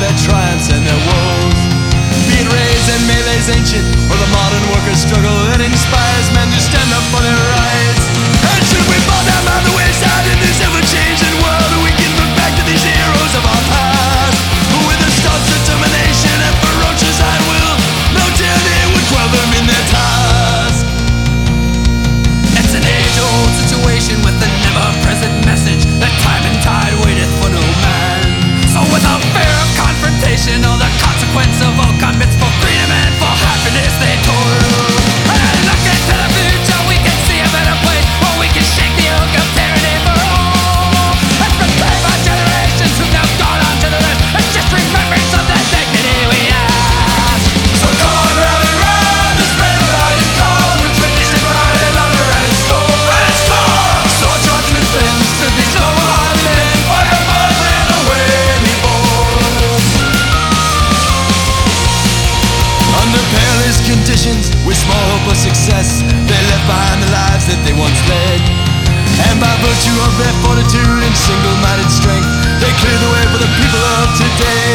their triumphs and their woes. Be it raids and melees ancient, or the modern workers' struggle that inspires men to stand up for their rights. And should we fall down by the wayside in this ever-changing world, we can look back to these heroes of our past, who with a staunch determination and ferocious iron will, no tyranny would quell them in their task. It's an age-old situation with a never-present message that time and tide waiteth for no man. So without fear of confrontation or the consequence of all commits for freedom and for happiness they toil. And look into the future, we can see a better place where we can shake the yoke of tyranny for all. And prepare our generations who've now gone on to the left, and just remembrance of the dignity we have. So come on, rally round this red lion call, with tradition, pride, and honor at its core. At its core, sword, judgment, sins to these noble-hearted men, fire, motherland, away we bore. Under perilous conditions, with small hope of success, they left behind the lives that they once led. And by virtue of their fortitude and single-minded strength, they cleared the way for the people of today.